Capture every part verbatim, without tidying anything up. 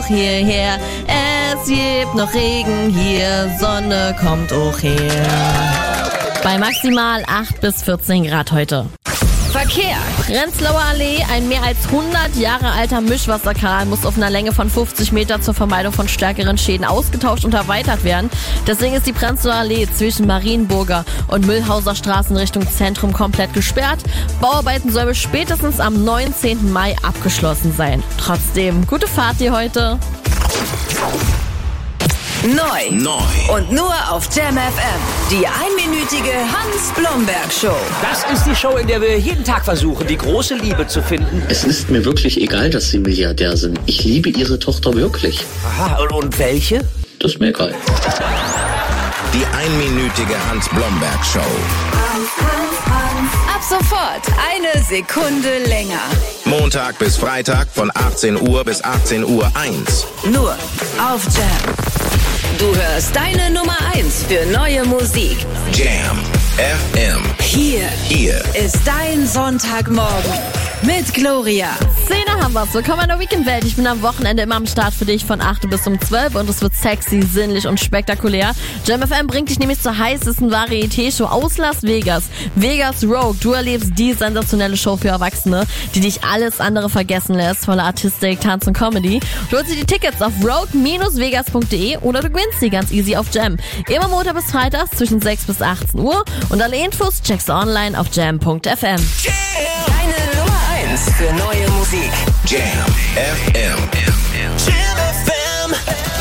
hierher. Es gibt noch Regen hier, Sonne kommt auch her. Bei maximal acht bis vierzehn Grad heute. Verkehr. Prenzlauer Allee, ein mehr als hundert Jahre alter Mischwasserkanal muss auf einer Länge von fünfzig Meter zur Vermeidung von stärkeren Schäden ausgetauscht und erweitert werden. Deswegen ist die Prenzlauer Allee zwischen Marienburger und Mühlhauser Straßen Richtung Zentrum komplett gesperrt. Bauarbeiten sollen bis spätestens am neunzehnten Mai abgeschlossen sein. Trotzdem, gute Fahrt dir heute. Neu. Neu. Und nur auf Jam F M. Die einminütige Hans-Blomberg-Show. Das ist die Show, in der wir jeden Tag versuchen, die große Liebe zu finden. Es ist mir wirklich egal, dass Sie Milliardär sind. Ich liebe Ihre Tochter wirklich. Aha, und, und welche? Das ist mir egal. Die einminütige Hans-Blomberg-Show. Ab sofort eine Sekunde länger. Montag bis Freitag von achtzehn Uhr bis achtzehn Uhr eins. Nur auf Jam. Du hörst deine Nummer eins für neue Musik. Jam F M. Hier, Hier ist dein Sonntagmorgen mit Gloria. Szene haben wir's. Willkommen in der Weekendwelt. Ich bin am Wochenende immer am Start für dich von acht bis um zwölf und es wird sexy, sinnlich und spektakulär. Jam F M bringt dich nämlich zur heißesten Varieté-Show aus Las Vegas. Vegas Rogue. Du erlebst die sensationelle Show für Erwachsene, die dich alles andere vergessen lässt, voller Artistik, Tanz und Comedy. Du holst dir die Tickets auf rogue Bindestrich vegas Punkt de oder du gewinnst sie ganz easy auf Jam. Immer Montag bis Freitag zwischen sechs bis achtzehn Uhr und alle Infos checkst du online auf jam Punkt f m. Deine Nummer eins für neue Musik. Jam F M. Jam F M.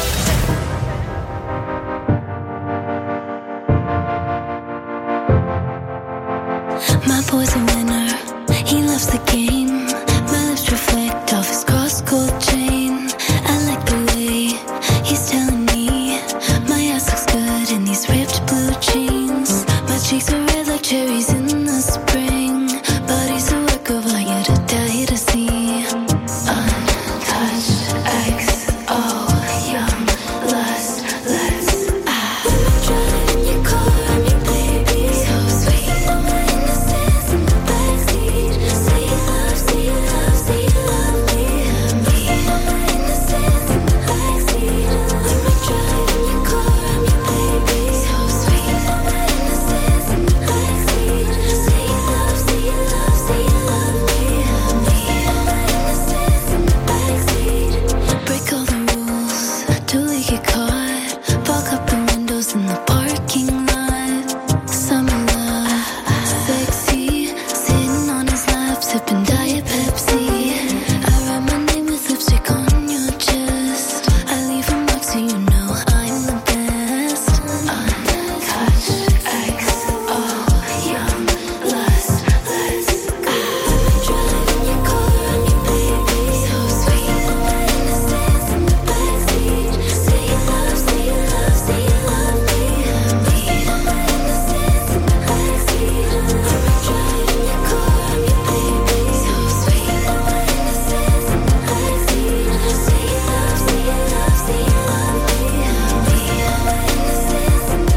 My boy's a winner, he loves the game. My lips reflect off his cross-gold chain. I like the way he's telling me my ass looks good in these ripped blue jeans. My cheeks are red like cherries in the spring. Body's a work of art, you're to die to see. Untouched, X O, young, lust, let's ah. Driving your car, I'm your baby. So sweet, all my innocence in the backseat. Say you love, say you love, say you love me. Me, all my innocence in the backseat. Let me drive in your car, I'm your baby. So sweet, all my innocence in the backseat. Say you love, say you love, say you love me. Me, all my innocence in the backseat. Break all the rules, till we get caught. Fog up the windows in the parking lot. Summer love, sexy. Sitting on his lap, sipping Diet Pepsi. I write my name with lipstick on your chest. I leave a mark so you know I'm the best. Untouched, X O, young, lust, let's go. Driving your car, I'm your baby. So sweet, all my innocence in the backseat. Say you love, say you love, say you love me. Me, all my innocence in the backseat. Driving your car, I'm your baby. So sweet, all my innocence in the backseat. Say you love, say you love, say you love me. Me, all my innocence in the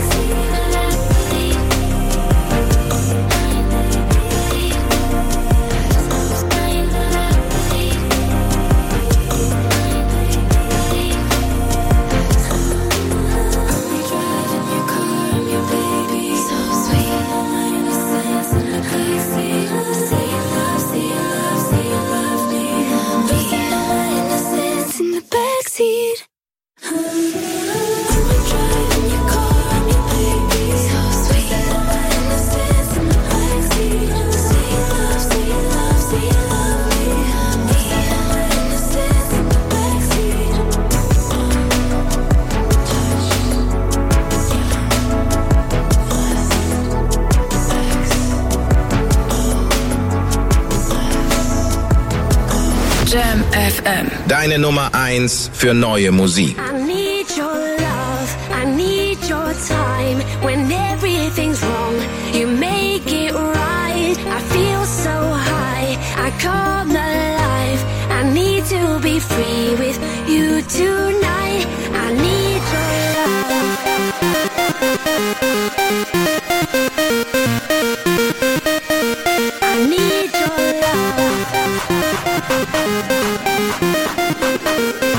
Driving your car, I'm your baby. So sweet, all my innocence in the backseat. Say you love, say you love, say you love me. Me, all my innocence in the backseat. Driving your car, I'm your baby. So sweet, all my innocence in the backseat. Say you love, say you love, say you love me. Me, all my innocence in the backseat. Jam F M. Deine Nummer eins für neue Musik. I need your love, I need your time. When everything's wrong, you make it right. I feel so high, I come alive. I need to be free with you tonight. I need your love. I need your love.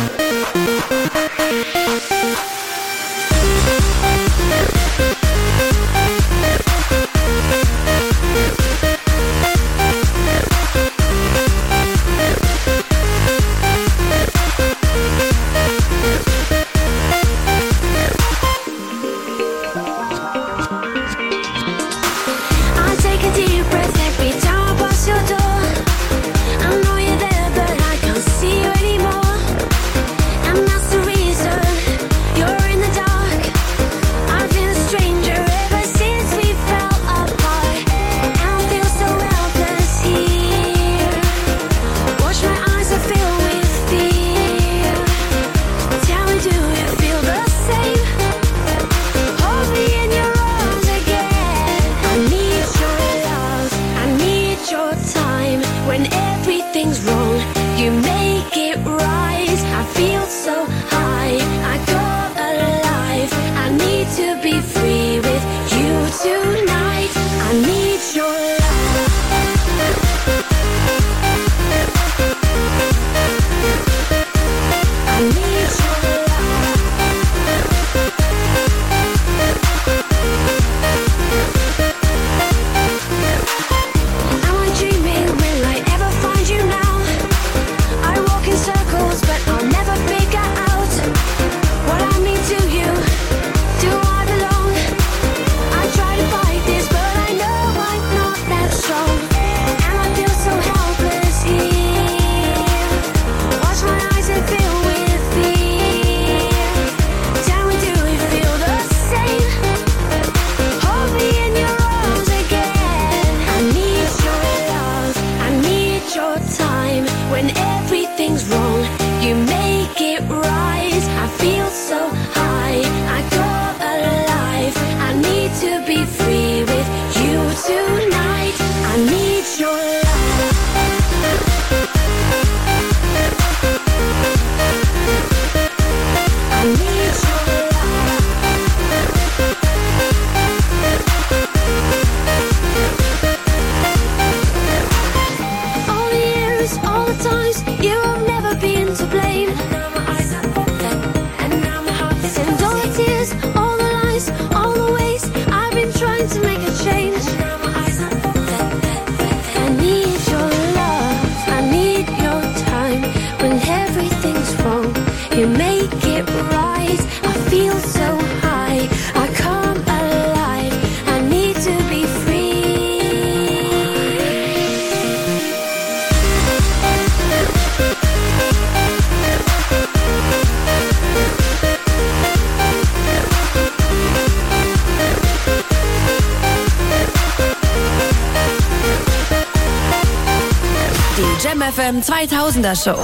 Jam F M zweitausender Show.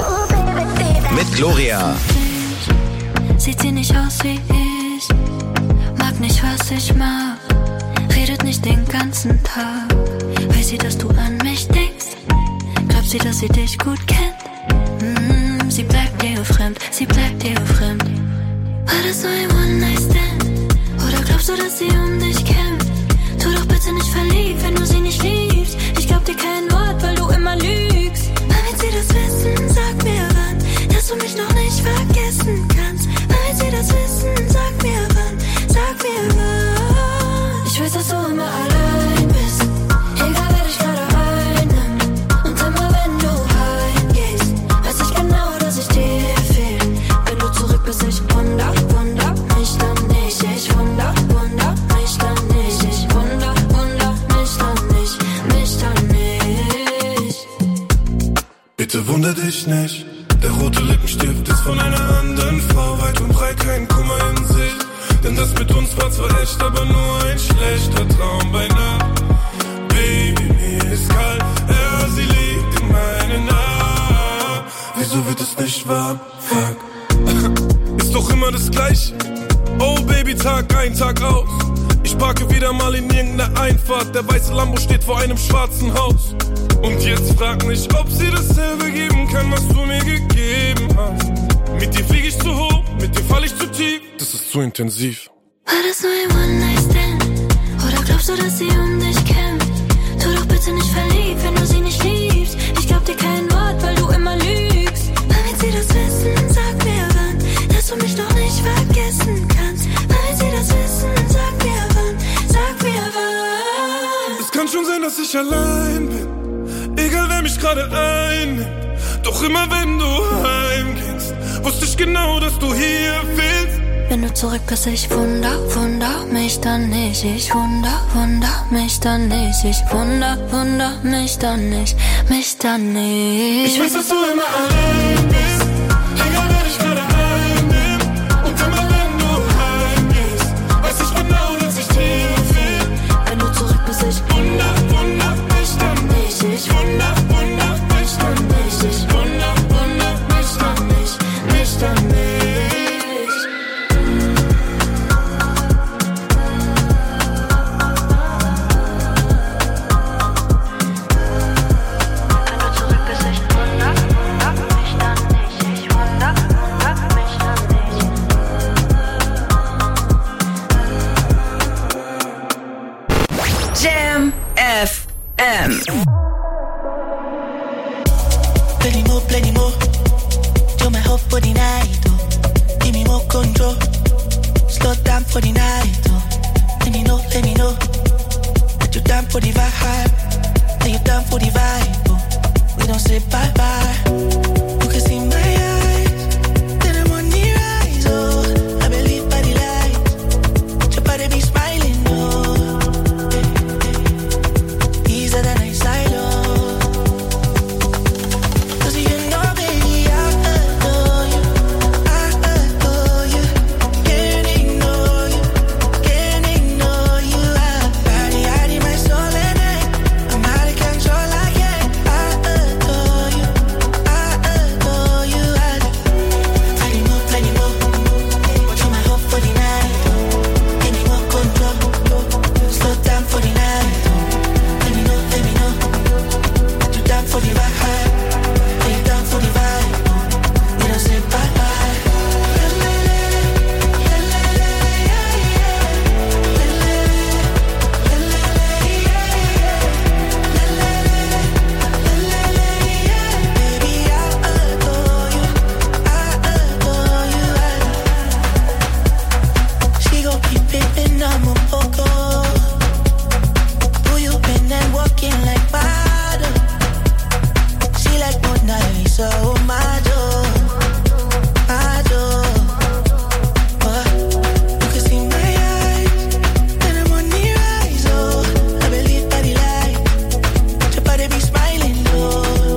Mit Gloria. Sieht sie nicht aus wie ich, mag nicht, was ich mag, redet nicht den ganzen Tag. Weiß sie, dass du an mich denkst? Glaubt sie, dass sie dich gut kennt? Mm, sie bleibt dir fremd, sie bleibt dir fremd. War das so ein One-Night-Stand? Oder glaubst du, dass sie um dich kämpft? Tu doch bitte nicht verliebt, wenn du sie nicht liebst. Ich glaub dir kein Wort, weil du immer lügst. Wann wird sie das wissen? Sag mir wann, dass du mich noch nicht vergessen kannst. Wann wird sie das wissen? Sag mir wann, sag mir wann. Ich weiß, dass du immer allein bist, egal wer dich gerade einnimmt. Und immer wenn du heimgehst, weiß ich genau, dass ich dir fehl. Wenn du zurück bist, ich wunder, wunder mich dann nicht. Ich wunder, wunder mich dann nicht. Ich wunder, wunder mich dann nicht, mich dann nicht. Bitte wunder dich nicht, der rote Lippenstift ist von einer anderen Frau. Weit und breit kein Kummer in sich, denn das mit uns war zwar echt, aber nur ein schlechter Traum bei Nacht. Baby, mir ist kalt, ja, sie liegt in meinen Armen. Wieso wird es nicht warm? Fuck. Ist doch immer das Gleiche. Oh Baby, Tag ein, Tag aus. Ich parke wieder mal in irgendeiner Einfahrt. Der weiße Lambo steht vor einem schwarzen Haus. Und jetzt frag mich, ob sie dasselbe geben kann, was du mir gegeben hast. Mit dir flieg ich zu hoch, mit dir fall ich zu tief. Das ist zu intensiv. War das nur ein One-Night-Stand? Oder glaubst du, dass sie um dich kämpft? Tu doch bitte nicht verliebt, wenn du sie nicht liebst. Ich glaub dir kein Wort, weil du immer lügst. Wann wird sie das wissen? Sag mir wann, wissen kannst. Falls sie das wissen, sag mir wann, sag mir wann. Es kann schon sein, dass ich allein bin, egal wer mich gerade einnimmt. Doch immer wenn du heimgehst, wusste ich genau, dass du hier fehlst. Wenn du zurück bist, ich wunder, wunder mich dann nicht. Ich wunder, wunder mich dann nicht. Ich wunder, wunder mich dann nicht, mich dann nicht. Ich weiß, dass du immer allein bist, egal wer dich gerade einnimmt. Und immer wenn du heimgehst, weiß ich genau, dass ich dir fehl. Wenn du zurück bist, ich wunder, wunder mich dann nicht. Ich wunder, wunder mich dann nicht. Ich wunder, wunder mich dann nicht, mich dann nicht. Jam F M. Plenty more, plenty more. You're my hope for the night, oh. Give me more control. Slow down for the night, oh. Let me know, let me know that you're down for the vibe. That you're down for the vibe, oh. We don't say bye bye. You can see my eyes, then I'm on the rise, oh. I believe by the light, your body be smiling, oh. Easier than I silo. Cause you know, baby, I adore you. I adore you. Can't ignore you. Can't ignore you. I body, I need my soul and I. I'm out of control, I can't. I adore you. I adore you. I plenty more, plenty more. But you're my hope for the night. Give me more control. Slow down for the night. Let me know, let me know that you're down for the vibe. That you're down for the vibe. We don't say bye bye. Baby, I adore you. I adore you. She gon' keep pimpin', I'm a poco. Who you been and walking like bottle? She like Mona Lisa, oh my door, my door. Oh, you can see my eyes, then I'm on the rise, oh. I believe by the light, your body be smiling, oh.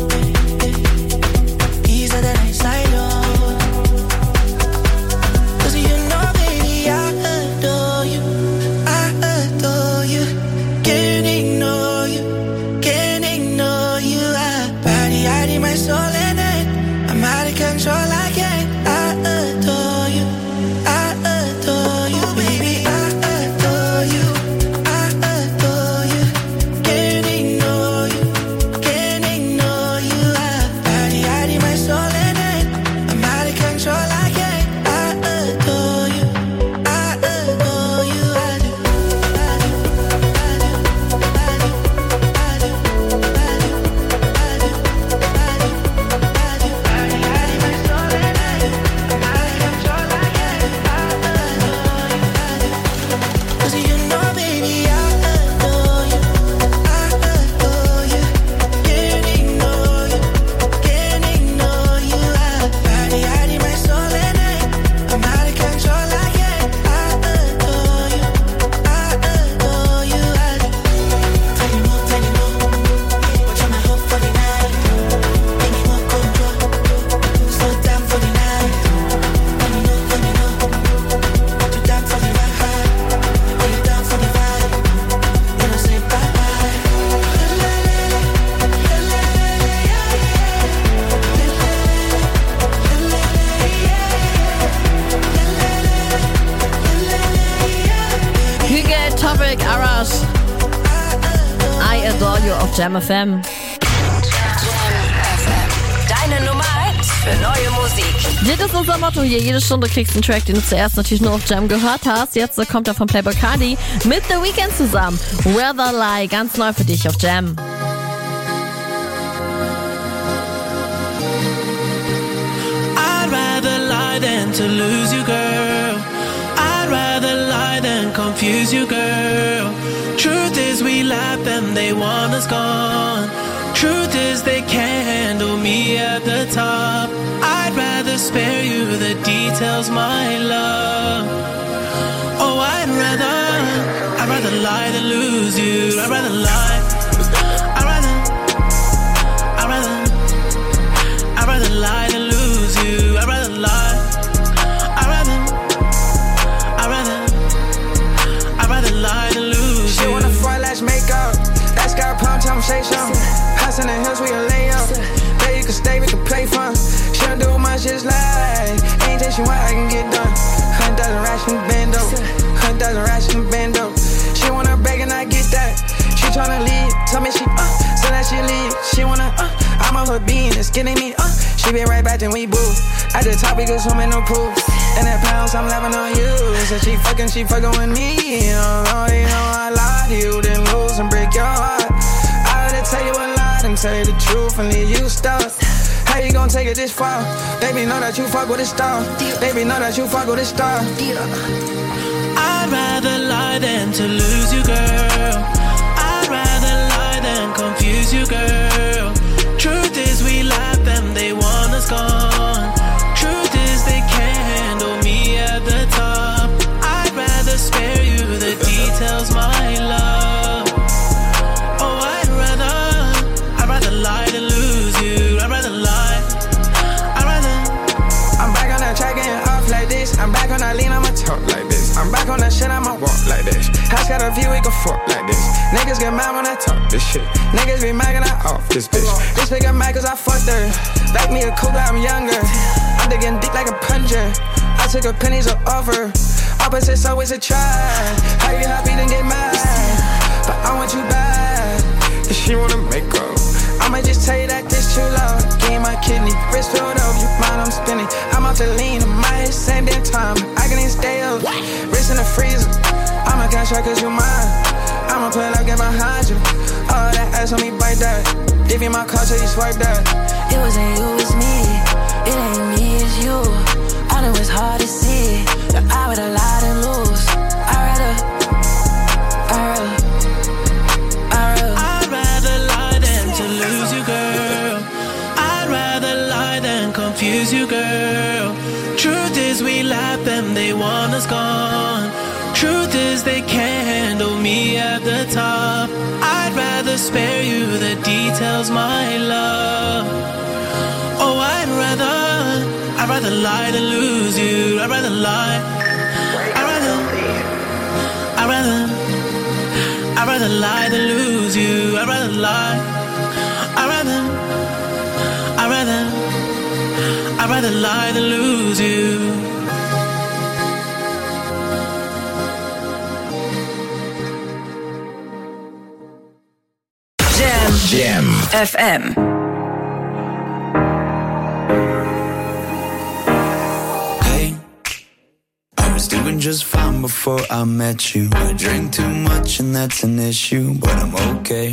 Easier than I silo. Cause you know, baby, I adore you. I adore you. Can't ignore you. Can't ignore you. I body, I need my soul and I. I'm out of control, I can't. I adore you. I adore you, baby. I adore you. I adore you. Can't ignore you. Can't ignore you. I body, I need my soul and I. I'm out of control, I can't. I adore you. I adore you. I do. I do. I do. I do. I do. I do. I do. I do. I do. Body, I need my soul and I do. I'm out of control, I can't. I adore you. I do. 'Cause you know, baby, I adore you. I adore you. Can't ignore you. Can't ignore you. I body, I need my soul and I. I'm out of control, I can't. I adore you. I adore you. I do. Plenty more, plenty more. But you're my hope for the night. Give me more control. Slow down for the night. Let me know, let me know that you're down for the ride. That you're down for the vibe. We don't say bye bye. Hügel, Topic, Arash. I adore you auf Jam F M. Deine Nummer eins für neue Musik. Das ist unser Motto hier. Jede Stunde kriegst du einen Track, den du zuerst natürlich nur auf Jam gehört hast. Jetzt kommt er von Playboi Carti mit The Weeknd zusammen. Weather Lie, ganz neu für dich auf Jam. I'd rather lie than to lose you, girl. confuse you, girl. Truth is we left them, they want us gone. Truth is they can't handle me at the top. I'd rather spare you the details, my love. Oh, I'd rather, I'd rather lie than lose you. I'd rather lie. I'd rather, I'd rather, I'd rather lie than lose you. I'd rather lie. I'd rather, I'd rather, I'd rather lie than lose you. She wanna front lash makeup. That sky palm time say something. House in the hills, we can lay up. There you can stay, we can play fun. She don't do much, just like anything she want, I can get done. Hundred thousand racks in the bando. Hundred thousand racks in the bando. She wanna break and I get that. She tryna leave, tell me she uh, so that she leave. She wanna uh, I'm on her being, it's getting me uh. She been right back then we boo. At the top we go swimming no pool. And that pounds I'm laughing on you. So she fucking, she fucking with me. Oh, you know I lied to you, then lose and break your heart. I had to tell you a lie and tell you the truth and leave you stuck. How you gon' take it this far? Baby, know that you fuck with a star. Baby, know that you fuck with a star. I'd rather lie than to lose you, girl. I'd rather lie than confuse you, girl. Truth is we left them, they want us gone. Truth is they can't handle me at the top. I'd rather spare you the details, my love. Oh, I'd rather, I'd rather lie than lose you. I'd rather lie. I'd rather. I'm back on that track getting off like this. I'm back on that lean, I'ma talk like this. I'm back on that shit, I'ma walk like this. House got a view, we can fuck like this. Niggas get mad when I talk this shit. Niggas be mad when I off this bitch. This nigga mad cause I fucked her. Like me a cougar, I'm younger. I'm digging deep like a plunger. I took her pennies or offer. Opposites always a try. How you happy then get mad? But I want you bad. If she wanna make up, I'ma just tell you that this too loud. Game my kidney, wrist filled up, you mind I'm spinning. I'm out to lean, in my head same damn time. I can even stay up, wrist in the freezer. I'ma cash out cause you mine. I'ma pull up, get behind you. All that ass on me, bite that. Give you my card till you swipe that. It wasn't you, it's me. It ain't me, it's you. I know it's hard to see that I would've lied and lose. I'd rather, I'd rather, I'd rather. I'd rather lie than to lose you, girl. I'd rather lie than confuse you, girl. Truth is we left them, they want us gone. Truth is they can't handle me at the top. I'd rather spare you the details, my love. Oh, I'd rather, I'd rather lie than lose you. I'd rather lie. I'd rather, I'd rather, I'd rather lie than lose you. I'd rather lie. I'd rather, I'd rather, I'd rather lie than lose you. Jam F M. Hey, I was doing just fine before I met you. I drink too much and that's an issue, but I'm okay.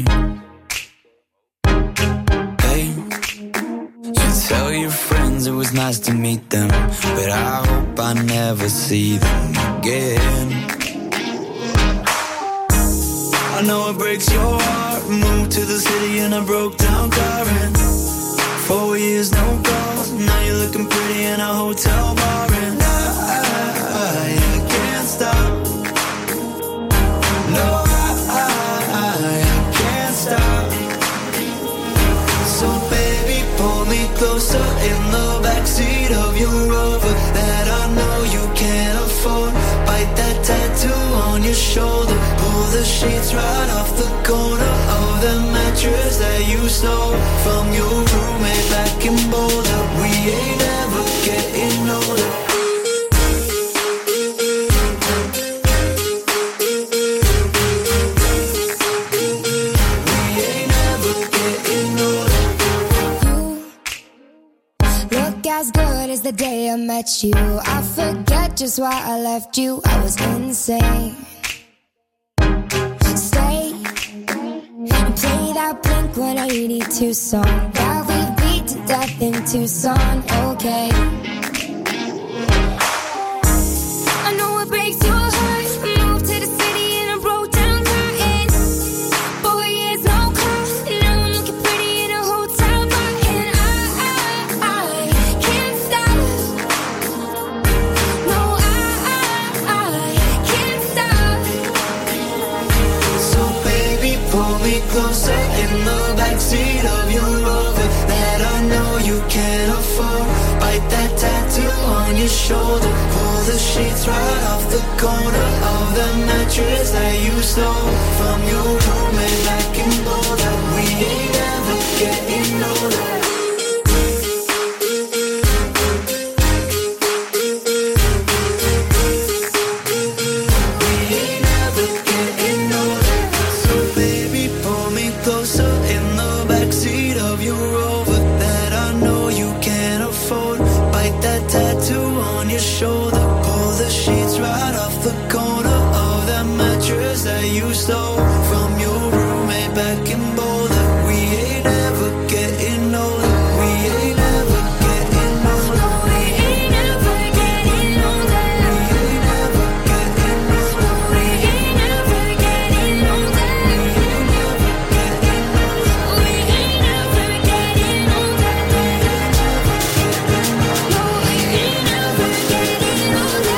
Hey, you tell your friends it was nice to meet them, but I hope I never see them again. I know it breaks your heart. Moved to the city in a broke down car and four years no calls. Now you're looking pretty in a hotel bar and I, I, I can't stop. No, I, I, I can't stop. So baby, pull me closer in the backseat of your Rover that I know you can't afford. Bite that tattoo on your shoulder. Pull the sheets right off the corner of the mattress that you stole from your roommate back in Boulder. We ain't ever getting older. We ain't ever getting older. You look as good as the day I met you. I forget just why I left you. I was insane. Stay and play that Blink one eighty-two song that we beat to death in Tucson. Okay, I know it breaks your heart. Moved to the city closer in the backseat of your Rover that I know you can't afford. Bite that tattoo on your shoulder. Pull the sheets right off the corner of the mattress that you stole from your roommate back in Boulder. We ain't ever getting older. Shoulder, pull the sheets right off the corner of that mattress that you stole from your roommate back in Boulder. We ain't ever getting older. We ain't ever getting older. We ain't ever getting older. We ain't ever getting older. We ain't ever getting older. We ain't ever getting older. We ain't ever getting older.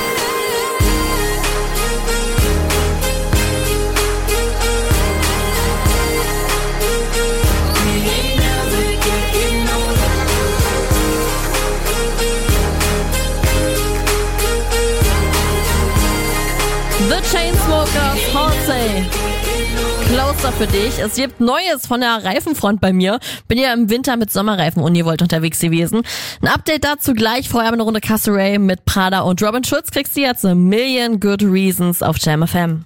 The Chainsmokers, Halsey. Closer für dich. Es gibt Neues von der Reifenfront bei mir. Bin ja im Winter mit Sommerreifen Univolt unterwegs gewesen. Ein Update dazu gleich. Vorher eine Runde Casseray mit Prada und Robin Schulz. Kriegst du jetzt a Million Good Reasons auf Jam F M.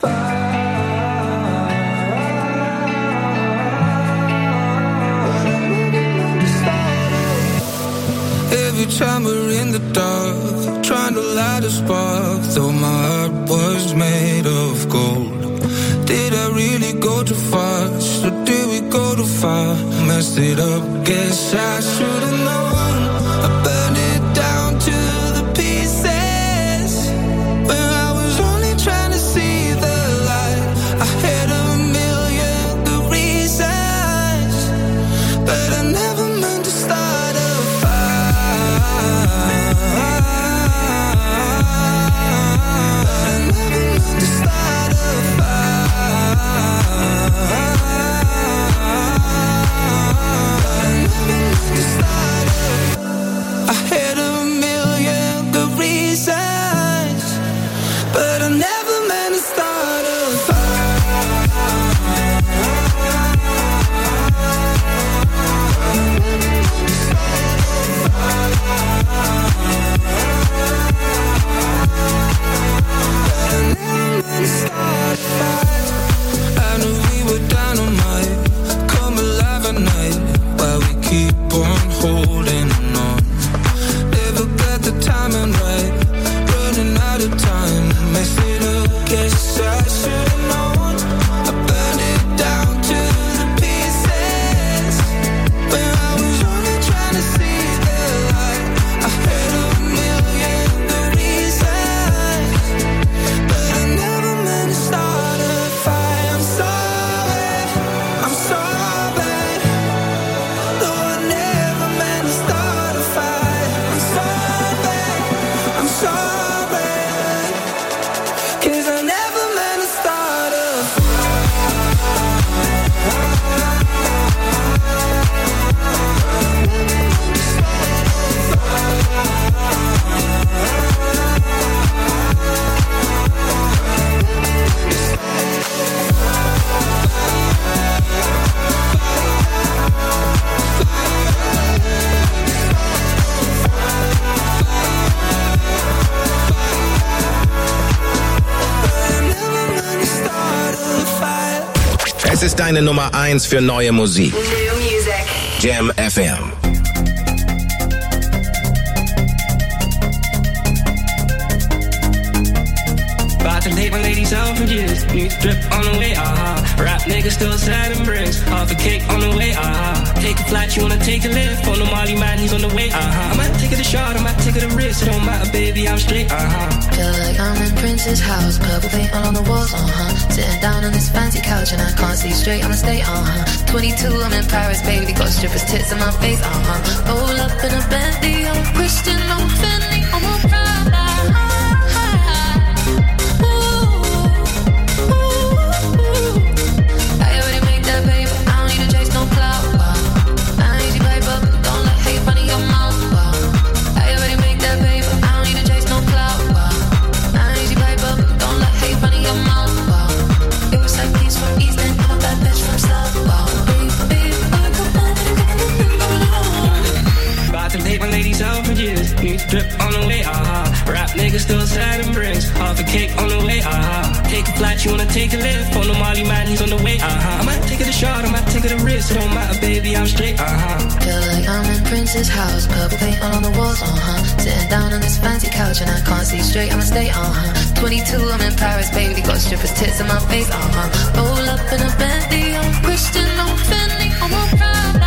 Every time we're in the dark, trying to light a spark, though my heart was made of gold. Did I really go too fast, or did we go too far? Messed it up, guess I should've known. I burned it down to the pieces, when I was only trying to see the light. I had a million good reasons, but I never meant to start a I had a million good reasons, but I never meant to start a I knew we were dynamite, come alive at night, while we keep on holding on. Never got the timing right, running out of time, mess it up, guess I should've known. I burned it down to the pieces, when I was only trying to see the light. I had a million good reasons, but I never meant to start a fight. I'm sorry, I'm sorry. No, I never meant to start a fight. I'm sorry, I'm sorry, 'cause I never meant to start a Es ist deine Nummer eins für neue Musik. New music. Jam F M. About to take my ladies out from years. New drip on the way, uh-huh. Rap niggas still sad and bricks. Half a cake on the way, uh-huh. Take a flight, you wanna take a lift. On the Molly man, he's on the way, uh-huh. I might take it a shot, I might take it a risk. It don't matter, baby, I'm straight, uh-huh. Feel like I'm in Prince's house, purple paint all on the walls, uh-huh. Sitting down on this fancy couch and I can't see straight, I'ma stay, uh-huh. twenty-two, I'm in Paris, baby, got strippers' tits in my face, uh-huh. Roll up in a Bentley, I'm a Christian, I'm a Fendi, I'm a Prada. Ooh, ooh, ooh. I already made that paper. cake on the way, uh-huh. Take a flight, you wanna take a lift. On the Molly man, he's on the way, uh-huh. I might take it a shot, I might take it a risk. It don't matter, baby, I'm straight, uh-huh. Feel like I'm in Prince's house, purple paint all on the walls, uh-huh. Sitting down on this fancy couch and I can't see straight, I'ma stay, uh-huh. twenty-two, I'm in Paris, baby, got strippers' tits in my face, uh-huh. Roll up in a Bentley, I'm Christian, I'm Fendi, I'm a Prada.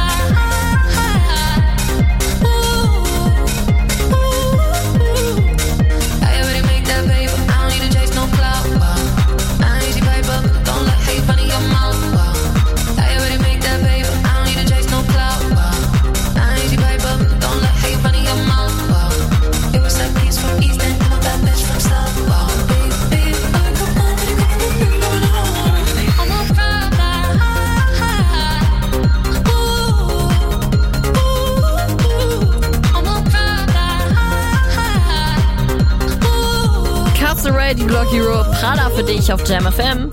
Die Glock Hero Prada für dich auf Jam F M.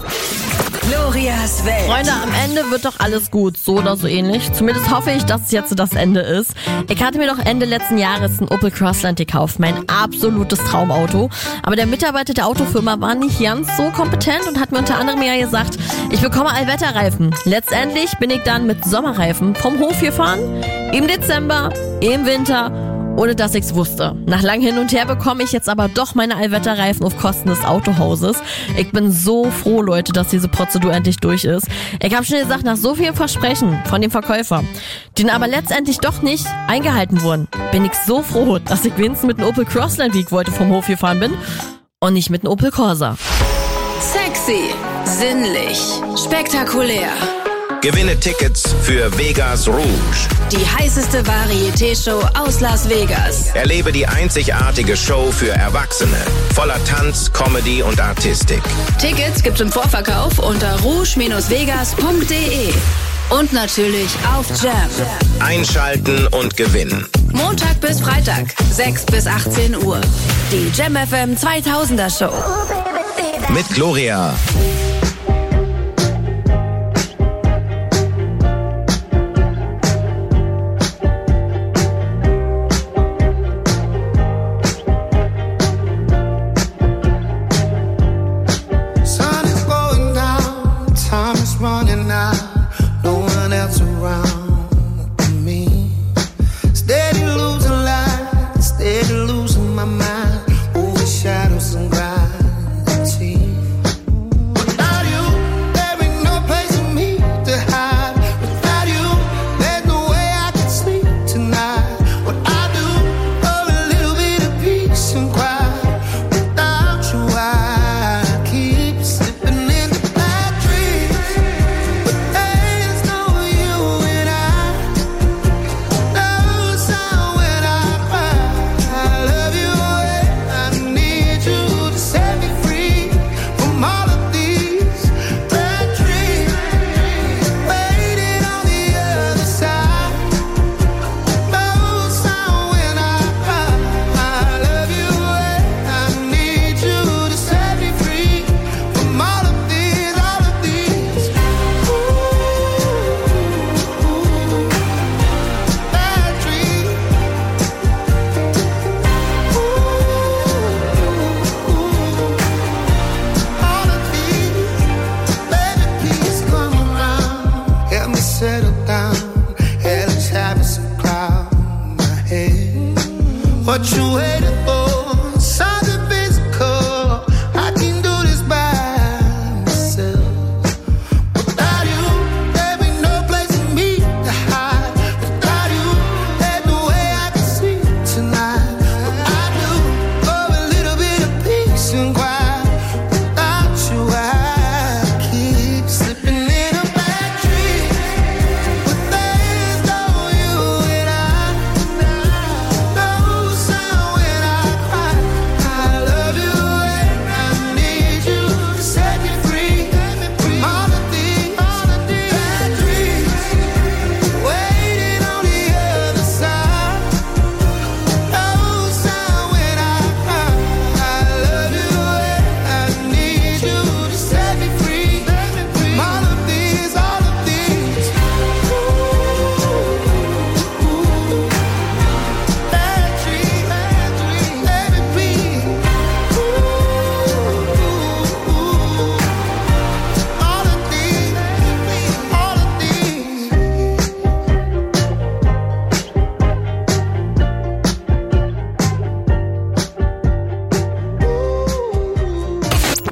Glorias Welt. Freunde, am Ende wird doch alles gut, so oder so ähnlich. Zumindest hoffe ich, dass es jetzt das Ende ist. Ich hatte mir doch Ende letzten Jahres ein Opel Crossland gekauft, mein absolutes Traumauto. Aber der Mitarbeiter der Autofirma war nicht ganz so kompetent und hat mir unter anderem ja gesagt, ich bekomme Allwetterreifen. Letztendlich bin ich dann mit Sommerreifen vom Hof gefahren, im Dezember, im Winter, ohne dass ich's wusste. Nach lang hin und her bekomme ich jetzt aber doch meine Allwetterreifen auf Kosten des Autohauses. Ich bin so froh, Leute, dass diese Prozedur endlich durch ist. Ich habe schon gesagt, nach so vielen Versprechen von dem Verkäufer, die aber letztendlich doch nicht eingehalten wurden, bin ich so froh, dass ich wenigstens mit einem Opel Crossland, wie ich wollte, vom Hof gefahren bin und nicht mit einem Opel Corsa. Sexy, sinnlich, spektakulär. Gewinne Tickets für Vegas Rouge. Die heißeste Varieté-Show aus Las Vegas. Erlebe die einzigartige Show für Erwachsene. Voller Tanz, Comedy und Artistik. Tickets gibt's im Vorverkauf unter rouge vegas punkt de. Und natürlich auf Jam. Einschalten und gewinnen. Montag bis Freitag, sechs bis achtzehn Uhr. Die Jam F M zweitausender Show. Mit Gloria. Losing my mind over shadows and gravity.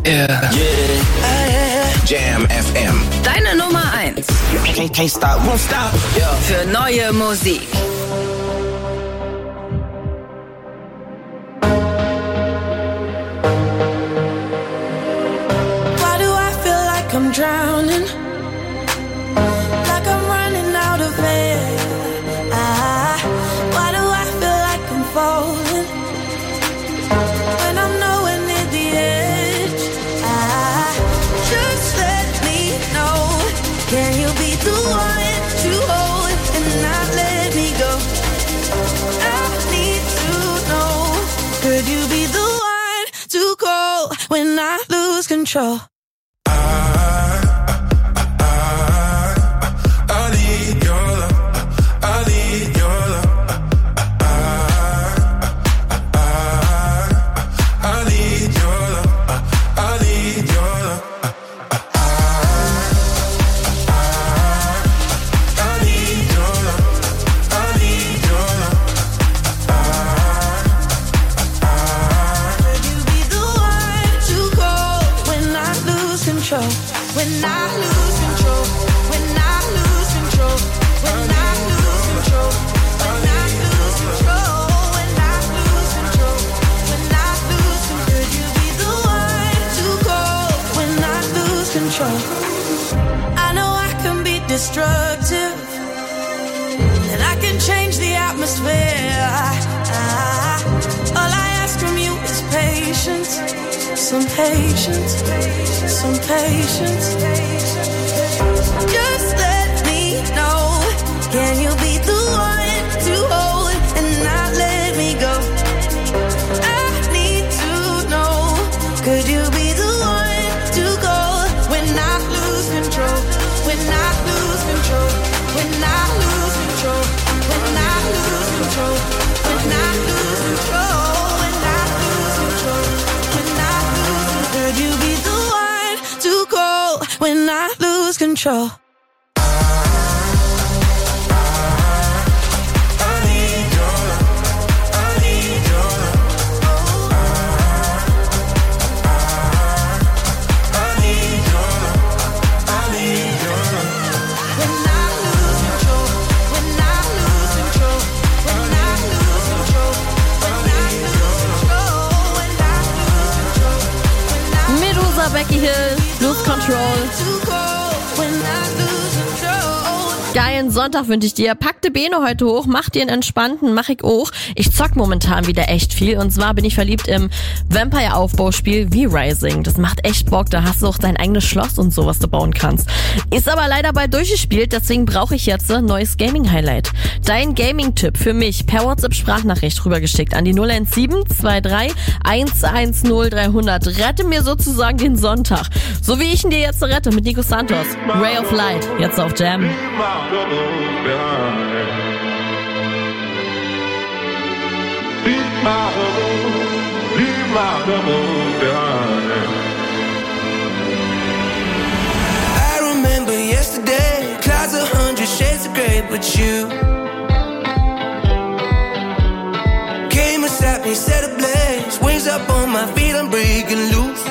Yeah. Jam F M. Deine Nummer eins. Can't, can't stop, won't stop. Yeah. Für neue Musik. Why do I feel like I'm drowning? Like I'm running out of air. Ah, why do I feel like I'm falling? When I'm nowhere near the edge. Ah, just let me know. Can you be the one to hold and not let me go? I need to know. Could you be the one to call when I lose control? When I lose control, when I lose control, when I lose control, when I lose control, when I lose control, when I lose control, could you be the one to call when I lose control? I know I can be destructive, and I can change the atmosphere. I, all I ask from you is patience. Some patience, some patience. Just let me know. Can you be the one to hold and not let me go? I need to know. Could you be the one to go when I lose control? When I lose control? When I lose control? When I lose control? When I lose control? When I lose control? Could you be the one to call when I lose control? Becky Hill, Lose Control. Geilen Sonntag wünsche ich dir. Pack die Beine heute hoch, mach dir einen entspannten, mach ich auch. Ich zock momentan wieder echt viel und zwar bin ich verliebt im Vampire-Aufbauspiel V-Rising. Das macht echt Bock, da hast du auch dein eigenes Schloss und so, was du bauen kannst. Ist aber leider bald durchgespielt, deswegen brauche ich jetzt ein neues Gaming-Highlight. Dein Gaming-Tipp für mich per WhatsApp-Sprachnachricht rübergeschickt an die null eins sieben zwei drei eins eins null drei null null. Rette mir sozusagen den Sonntag. So wie ich ihn dir jetzt rette mit Nico Santos. Ray of Light, jetzt auf Jam. I remember yesterday, clouds a hundred shades of grey, but you came and sat me, set ablaze, wings up on my feet, I'm breaking loose.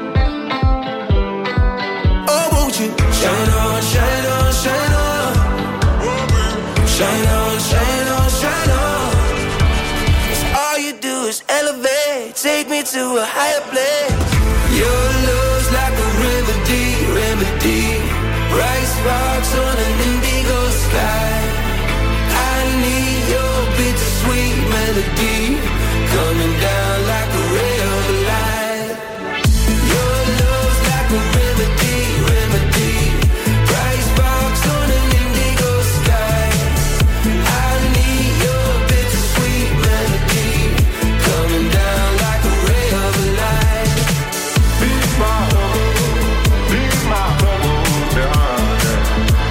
Oh, won't you shine on, shine on, shine on. Shine on, shine on, shine on. 'Cause all you do is elevate, take me to a higher place. Your love's like a remedy, remedy. Bright sparks on an indigo sky. I need your bittersweet melody coming down like a ray of light. Your love's like a remedy, remedy. Bright sparks on an indigo sky. I need your bittersweet melody coming down like a ray of light. Be my home, be my home behind.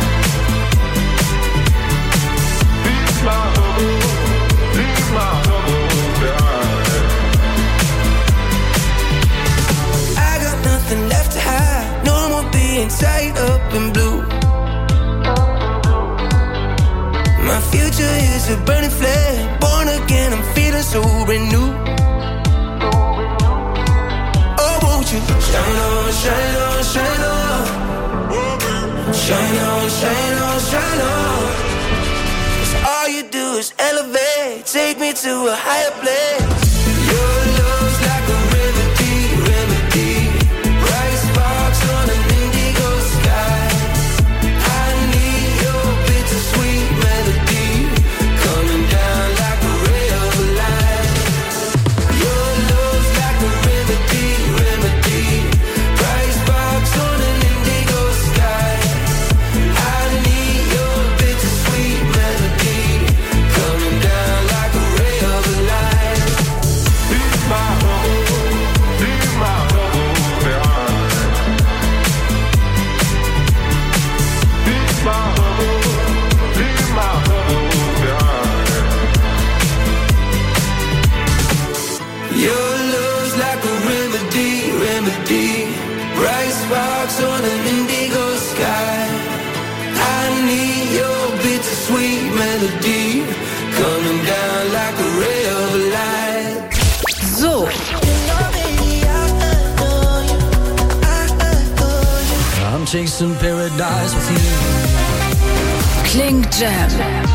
Be my home, be my home behind. I got nothing left to hide, no more being tied up in blue. My future is a burning flame, born again, I'm feeling so brand new. Oh, won't you shine on? on, shine on, shine on. Shine on, shine on, shine on. 'Cause all you do is elevate, take me to a higher place. Your love's like a remedy, remedy. Bright sparks on an indigo sky. I need your bittersweet melody, coming down like a ray of light. Your love's like a remedy, remedy. Bright sparks on an indigo sky. I need your bittersweet melody, coming down like a ray of light. Be my home, be my home behind. Be my home, be my home behind. Your love's like a remedy, remedy. Bright sparks on an indigo sky. I need your bittersweet melody, coming down like a ray of light. So, I'm chasing paradise with you. Klingt Jam.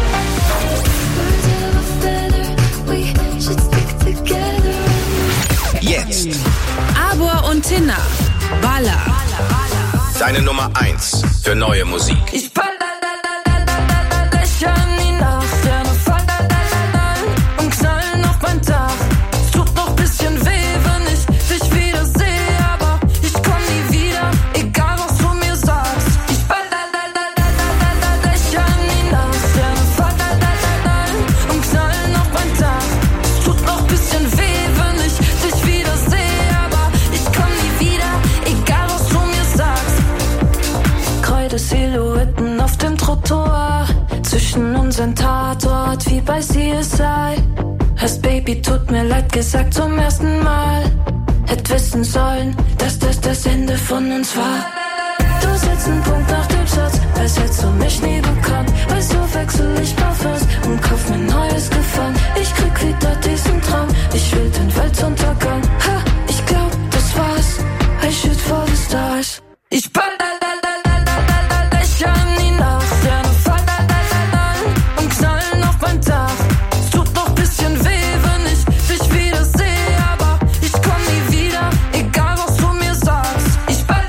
Jetzt Abor und Tinna. Baller. deine Nummer eins für neue Musik. Ich ball Löcher in die Nacht, Sterne fallen und knallen auf mein Dach. Es tut noch bisschen weh, wenn ich dich wieder sehe, aber ich komm nie wieder, egal was du mir sagst. Ich ball Löcher in die Nacht, Sterne fallen und knallen auf mein Dach. Es tut noch bisschen weh, wenn ich dich wieder sehe, aber ich komm nie wieder, egal was du mir sagst. Kreide Silhouetten auf dem Trottoir, zwischen unseren Tatort wie bei C S I. Hast Baby, tut mir leid gesagt zum ersten Mal. Hätt wissen sollen, dass das das Ende von uns war. Du setzt einen Punkt nach dem Satz, als hättest du mich nie bekannt. Weil so wechsel ich Parfums und kauf mir neues Gefallen. Ich krieg wieder diesen Traum, ich will den Weltuntergang. Ha, ich glaub, das war's, I shoot for the stars. Ich ball Löcher in die Nacht, Sterne fallen und knallen auf mein Dach. Es tut noch bisschen weh, wenn ich dich wieder sehe, aber ich komm nie wieder, egal was du mir sagst. Ich ball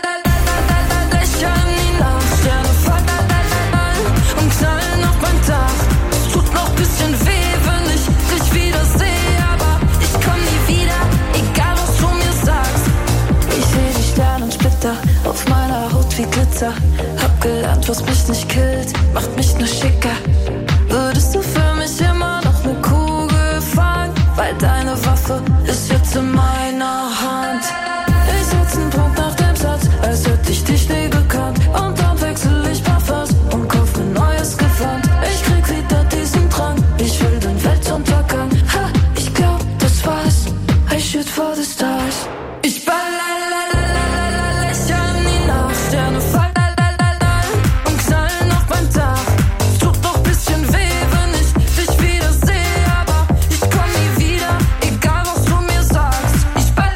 Löcher in die Nacht, Sterne fallen und knallen auf mein Dach. Es tut noch bisschen weh, wenn ich dich wieder sehe, aber ich komm nie wieder, egal was du mir sagst. Ich seh die Sternensplitter auf meiner Haut wie Glitzer. Hab gelernt, was mich nicht killt, macht mich nur schicker. Würdest du für mich immer noch ne Kugel fangen? Weil deine Waffe ist jetzt in meiner Hand. Ich setz einen Punkt nach dem Satz, als hätte ich dich nie gekannt. Und dann wechsel ich Parfums und kauf mir neues Gewand. Ich krieg wieder diesen Drang, ich will den Weltuntergang. Ha, ich glaub, das war's, I shoot for the stars. Ich ball Löcher in die Nacht, Sterne fallen und knallen auf mein Dach. Es tut noch bisschen weh, wenn ich dich wieder sehe, aber ich komm nie wieder, egal was du mir sagst. Ich ball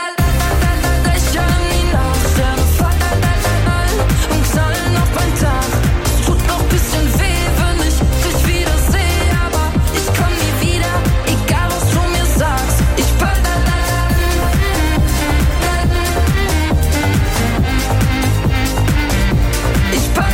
Löcher in die Nacht, Sterne fallen und knallen auf mein Dach. Es tut noch bisschen weh, wenn ich dich wieder sehe, aber ich komm nie wieder, egal was du mir sagst. Ich ball Ich ball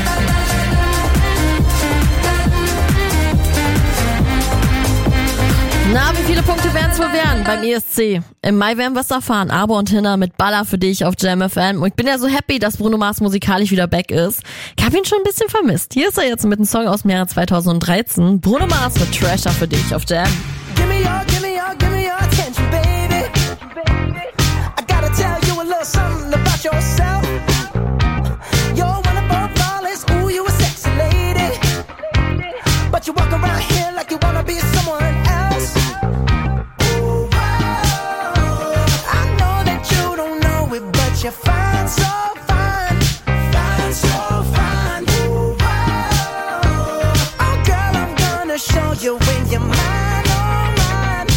Na, wie viele Punkte werden es wohl werden beim E S C? Im Mai werden wir es erfahren. Abor und Tinna mit Baller für dich auf Jam F M. Und ich bin ja so happy, dass Bruno Mars musikalisch wieder back ist. Ich hab ihn schon ein bisschen vermisst. Hier ist er jetzt mit einem Song aus dem Jahre zweitausenddreizehn. Bruno Mars mit Treasure für dich auf Jam. Give me your, give me your, give me your attention, baby. I gotta tell you a little something about yourself. You're one above flawless, ooh, you a sexy lady. But you walk around here like you wanna be someone else. Ooh, I know that you don't know it, but you're fine, so fine. Fine, so fine. Ooh, oh, girl, I'm gonna show you when you're mine, oh mine.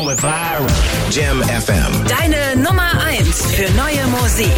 going viral. Jam F M. Deine Nummer eins für neue Musik.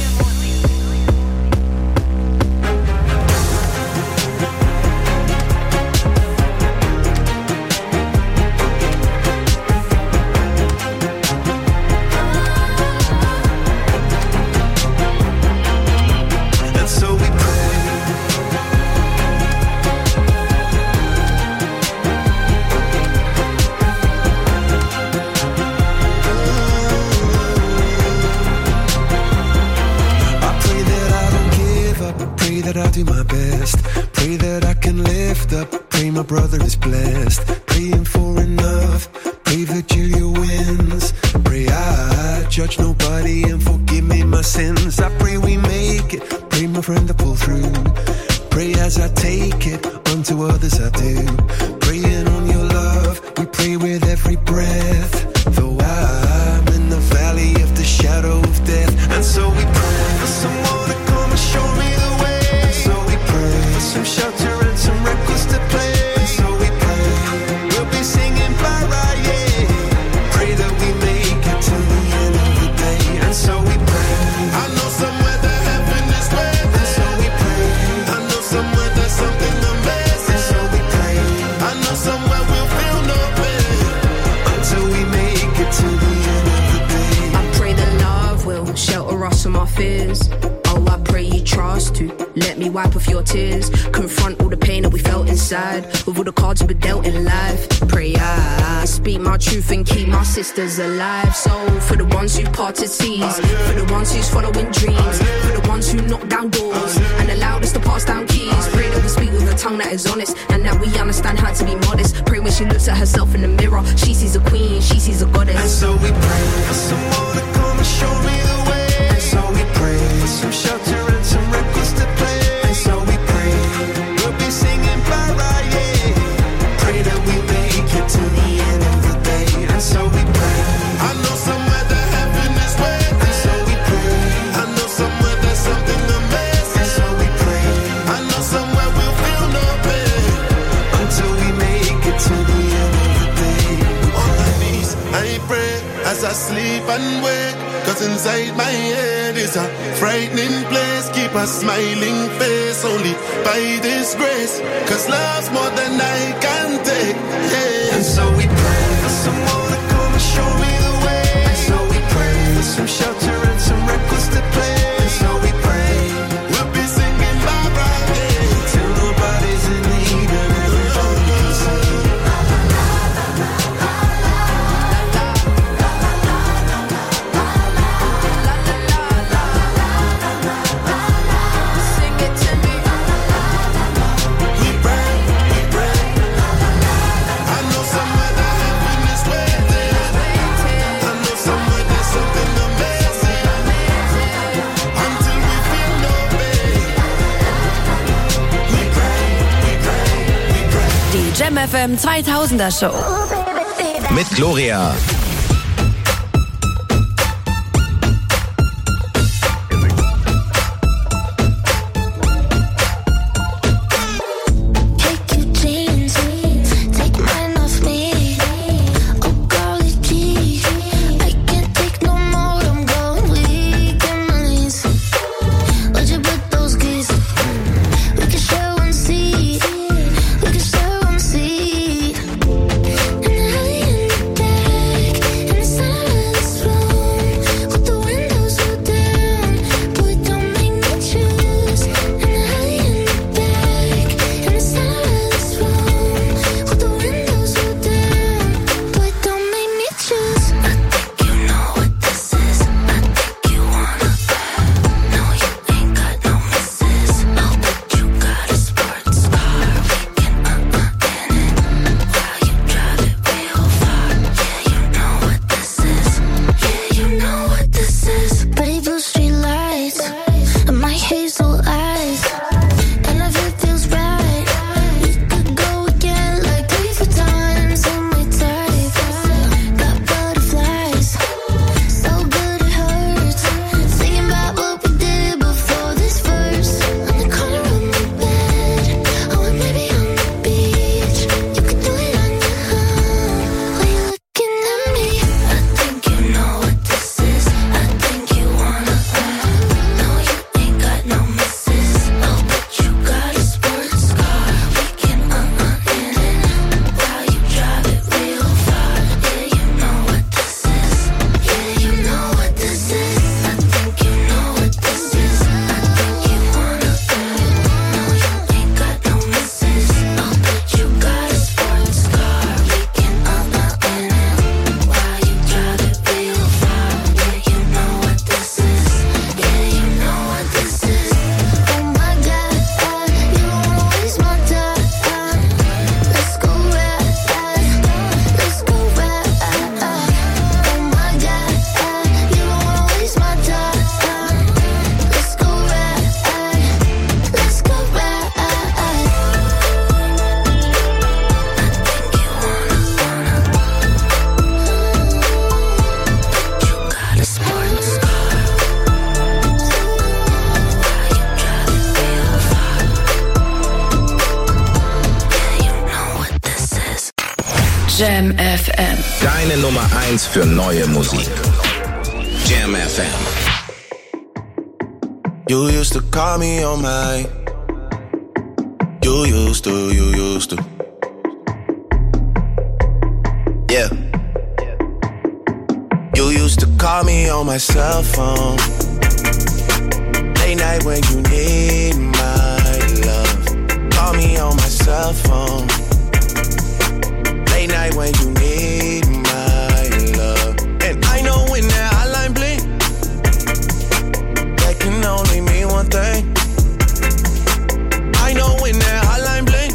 I'll do my best. Pray that I can lift up. Pray my brother is blessed. Praying for enough. Pray Virgilia wins. Pray I judge nobody and forgive me my sins. I pray we make it. Pray my friend to pull through. Pray as I take it. Unto others I do. Praying on your love. We pray with every breath. Though I'm in the valley of the shadow of death. And so we pray for someone to come and show me the way. Some shelter and some records to play. And so we pray, we'll be singing bye bye, yeah. Pray that we make it to the end of the day. And so we pray. I know somewhere that heaven is waiting. And so we pray. I know somewhere there's something amazing. And so we pray. I know somewhere we'll feel no pain until we make it to the end of the day. I pray that love will shelter us from our fears. Oh, I pray you trust to let me wipe off your tears. Confront all the pain that we felt inside with all the cards we dealt in life. Pray I speak my truth and keep my sisters alive. So for the ones who parted seas, for the ones who's following dreams, for the ones who knock down doors and allowed us to pass down keys. Pray that we speak with a tongue that is honest and that we understand how to be modest. Pray when she looks at herself in the mirror, she sees a queen, she sees a goddess. And so we pray for someone to come and show me the way. And so we pray for some shelter and some records to play. And so we pray, we'll be singing bye bye, yeah. Pray that we make it to the end of the day. And so we pray. I know somewhere that heaven is waiting. And so we pray. I know somewhere there's something amazing. And so we pray. I know somewhere we'll feel no pain until we make it to the end of the day. On my knees, I pray as I sleep and wake. Cause inside my head is a frightening place. Keep a smiling face only by this grace. Cause love's more than I can take, yeah. And so we pray for someone to come and show me the way. And so we pray for some shelter and some records to play. And so we pray, we'll be singing bye bye, yeah. Till nobody's in need and everybody can sing. Jam F M zweitausender Show. Mit Gloria. And early in the day Jam F M. Deine Nummer eins für neue Musik. Jam F M. You used to call me on my. You used to, you used to. Yeah. You used to call me on my cell phone. Late night when you need my love. Call me on my cell phone. Late night when you need my love. And I know when that hotline blink, that can only mean one thing. I know when that hotline blink,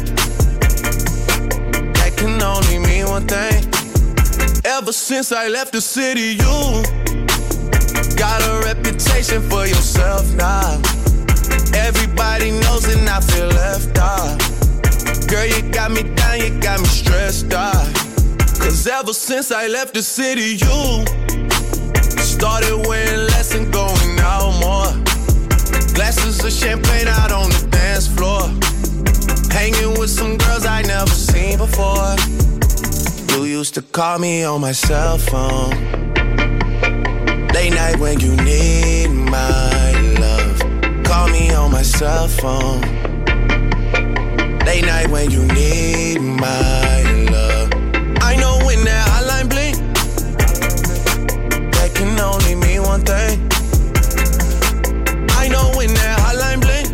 that can only mean one thing. Ever since I left the city, you got a reputation for yourself now. Everybody knows and I feel left out. Girl, you got me down, you got me stressed out. Cause ever since I left the city, you started wearing less and going out more. Glasses of champagne out on the dance floor. Hanging with some girls I never seen before. You used to call me on my cell phone. Late night when you need my love. Call me on my cell phone. Late night when you need my love. I know when that hotline blink, that can only mean one thing. I know when that hotline blink,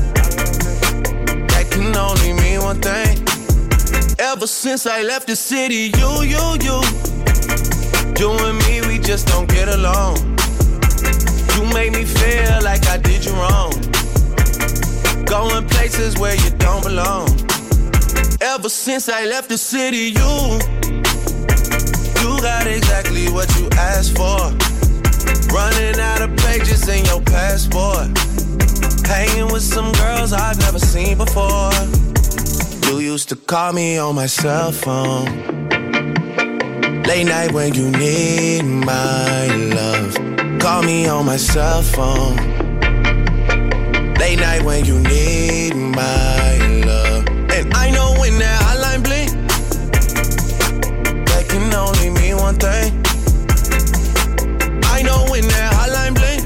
that can only mean one thing. Ever since I left the city, you, you, you, you and me, we just don't get along. You made me feel like I did you wrong. Going places where you don't belong. Ever since I left the city, you You got exactly what you asked for. Running out of pages in your passport. Hanging with some girls I've never seen before. You used to call me on my cell phone. Late night when you need my love. Call me on my cell phone. Late night when you need my love. And I know when that hotline blink, that can only mean one thing. I know when that hotline blink,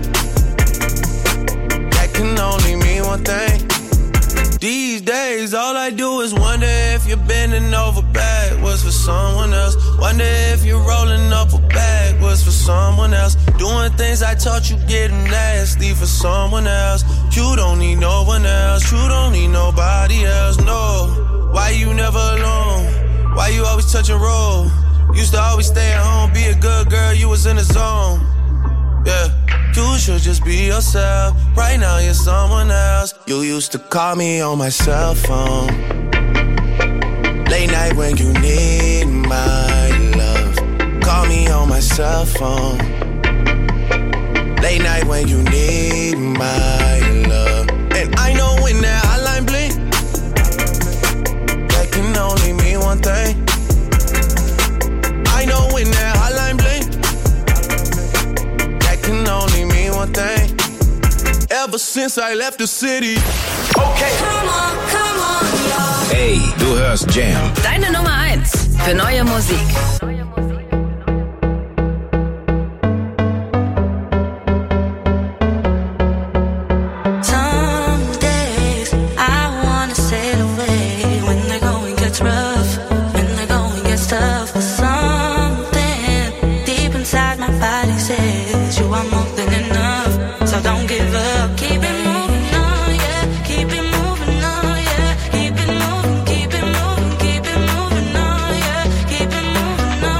that can only mean one thing. These days all I do is wonder if you're bending over backwards for someone else. Wonder if you're rolling up a backwards for someone else. Doing things I taught you getting nasty for someone else. You don't need no one else. You don't need nobody else, no. Why you never alone? Why you always touch and roll? Used to always stay at home, be a good girl, you was in the zone. Yeah, you should just be yourself. Right now you're someone else. You used to call me on my cell phone. Late night when you need my love. Call me on my cell phone. Late night when you need my love. And I know when that hotline blink, that can only mean one thing. I know when that hotline blink, that can only mean one thing. Ever since I left the city. Okay. Come on, come on, y'all. Hey, du hörst Jam. Deine Nummer eins für neue Musik. Keep it moving, keep it moving, oh yeah. Keep it moving, oh yeah. Keep it moving, oh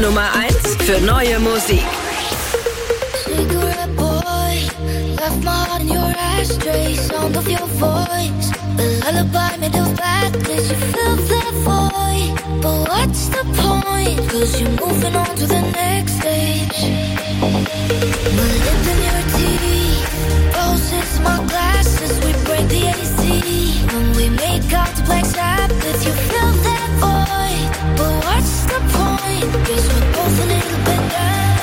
Nummer eins für neue Musik. Cigarette boy, left my heart in your ashtray. Sound of your voice, the lullaby made of blackness. You fill that void, but what's the point? Cause you're moving on to the next stage. My lip in your teeth, roses, my glasses. We break the A C when we make out to black Sabbath. You fill that void, but what's the point? Guess we're both a little bit down.